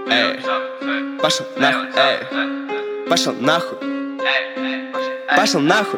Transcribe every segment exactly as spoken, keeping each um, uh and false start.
эй, пошел нахуй, эй, пошел нахуй, пошел нахуй.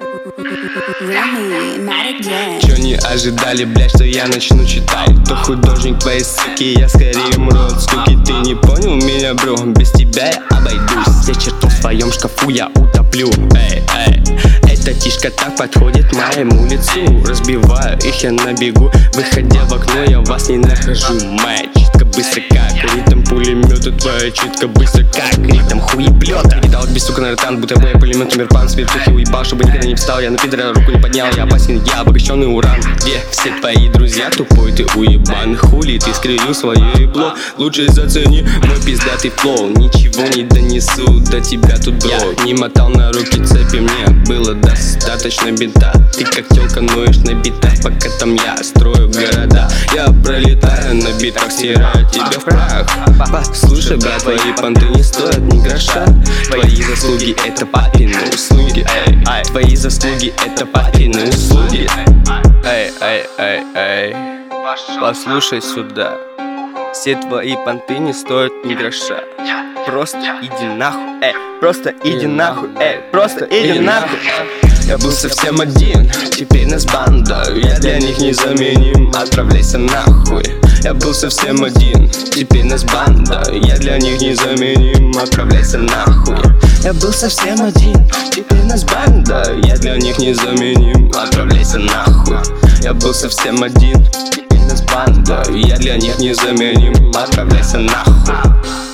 Чё не ожидали, блядь, что я начну читать? То художник твоей суки, я скорее умру от скуки. Ты не понял меня, бро, без тебя я обойдусь. Все черты в своем шкафу я утоплю. Эй, эй, эта тишка так подходит моему лицу. Разбиваю их я на бегу, выходя в окно, я вас не нахожу. Моя читка быстро как ритм пулемета, твоя читка быстро как ритм хуеплета. Кидал без сука на ротан, будто бы я пулемет умерпан. Сверху уебал, чтобы никогда не встал. Я на пидора руку не поднял, я опасен, я обогащенный уран. Где все твои друзья? Тупой ты уебан. Хули ты скрылил свое ебло? Лучше зацени мой пиздатый флоу. Ничего не донесу до тебя тут, бро. Я не мотал на руки цепи, мне было достаточно бита. Ты как тёлка ноешь на битах, пока там я строю города. Я пролетаю на битах, стираю тебя в прах. Слушай, брат, твои понты не стоят ни гроша. Твои заслуги это папины услуги, эй. Твои заслуги это папины услуги. Эй, эй, эй, эй, послушай сюда. Все твои понты не стоят ни гроша. Просто иди нахуй, эй, просто иди нахуй, эй, просто иди нахуй. Я был совсем один, теперь нас банда. Я для них незаменим, отправляйся нахуй. Я был совсем один, теперь нас банда. Я для них незаменим, отправляйся нахуй. Я был совсем один, теперь нас банда. Я для них незаменим, отправляйся нахуй. Я был совсем один, теперь нас банда. Я для них незаменим, отправляйся нахуй.